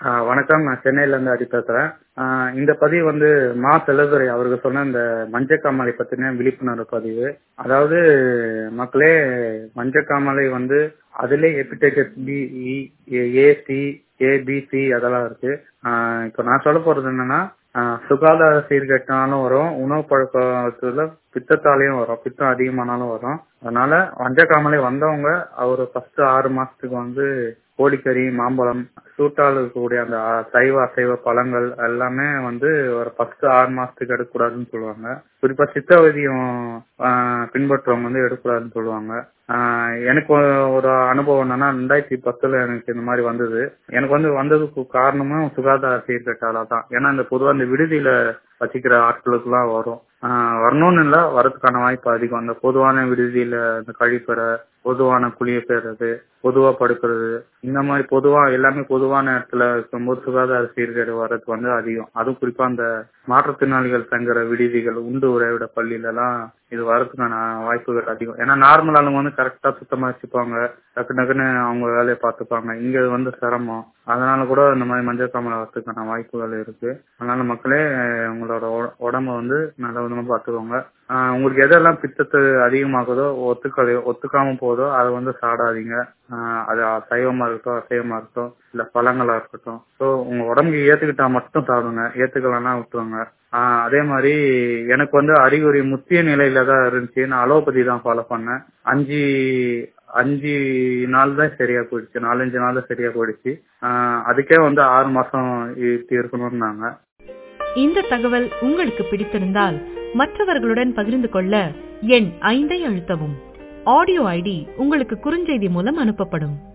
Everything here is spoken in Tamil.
வணக்கம். நான் சென்னையில இருந்து அடி பேசுறேன். இந்த பதிவு வந்து மா செல்லதுரை அவர்கள் சொன்ன இந்த மஞ்சக்காமலை பத்தின விழிப்புணர்வு பதிவு. அதாவது மக்களே, மஞ்சக்காமலை வந்து அதுல hepatitis B, A, C, ABC அதெல்லாம் இருக்கு. இப்ப நான் சொல்ல போறது என்னன்னா, சுகாதார சீர்கேட்டாலும் வரும், உணவு பழக்கத்துல பித்தத்தாலையும் வரும், பித்தம் அதிகமானாலும் வரும். அதனால மஞ்சக்காமலை வந்தவங்க ஒரு ஃபர்ஸ்ட் 6 மாசத்துக்கு வந்து கோழிக்கறி, மாம்பழம், சூட்டால் இருக்கக்கூடிய அந்த சைவ அசைவ பழங்கள் எல்லாமே வந்து ஒரு ஃபர்ஸ்ட் 6 மாசத்துக்கு எடுக்கக்கூடாதுன்னு சொல்லுவாங்க. குறிப்பா சித்த வைத்தியம் பின்பற்றவங்க வந்து எடுக்கக்கூடாதுன்னு சொல்லுவாங்க. எனக்கு ஒரு அனுபவம் என்னன்னா, 2010 எனக்கு இந்த மாதிரி வந்தது. எனக்கு வந்து வந்ததுக்கு காரணமும் சுகாதார சீர்கேட்டால தான். ஏன்னா இந்த பொதுவா இந்த விடுதியில வசிக்கிற ஆட்களுக்கு எல்லாம் வரும். வரணும்னு இல்ல, வரதுக்கான வாய்ப்பு அதிகம். அந்த பொதுவான விடுதியில இந்த கழிப்பறை, பொதுவான குளிய பெறது, பொதுவா படுக்கிறது, இந்த மாதிரி பொதுவா எல்லாமே பொதுவான இடத்துல இருக்கும்போது சுகாதார சீர்கேடு வர்றது வந்து அதிகம். அதுவும் குறிப்பா அந்த மாற்றுத்திறனாளிகள் தங்குற விடுதிகள், உண்டு உறைவிட பள்ளியில எல்லாம் இது வரதுக்கான வாய்ப்புகள் அதிகம். ஏன்னா நார்மல் ஆளுங்க வந்து கரெக்டா சுத்தமா வச்சுப்பாங்க, டக்கு டக்குன்னு அவங்க வேலையை பார்த்துப்பாங்க. இங்க வந்து சிரமம். அதனால கூட இந்த மாதிரி மஞ்சக்காமலை வரதுக்கான வாய்ப்புகள் இருக்கு. அதனால மக்களே, உங்களோட உடம்ப வந்து நல்ல விதமா பார்த்துக்கோங்க. உங்களுக்கு எதெல்லாம் பித்தத்தை அதிகமாகுதோ, ஒத்துக்காம போதோ அதை வந்து சாடாதீங்க. அது சைவமா இருக்கட்டும், அசைவமா இருக்கட்டும், இல்ல பழங்களா இருக்கட்டும். ஸோ உங்க உடம்புக்கு ஏத்துக்கிட்டா மட்டும் சாப்பிடுங்க, ஏத்துக்கலன்னா விட்டுருங்க. அதே மாதிரி எனக்கு வந்து அறிகுறி முத்திய நிலையில தான் இருந்துச்சு. நான் அலோபதி தான் ஃபாலோ பண்ணேன். 5 நாள் தான் சரியா போயிடுச்சு, 4-5 நாள் தான் சரியா போயிடுச்சு. அதுக்கே வந்து 6 மாசம் இப்படி இருக்கணும்னாங்க. இந்த தகவல் உங்களுக்கு பிடித்திருந்தால் மற்றவர்களுடன் பகிர்ந்து கொள்ள எண் 5 அழுத்தவும். ஆடியோ ஐடி உங்களுக்கு குறுஞ்செய்தி மூலம் அனுப்பப்படும்.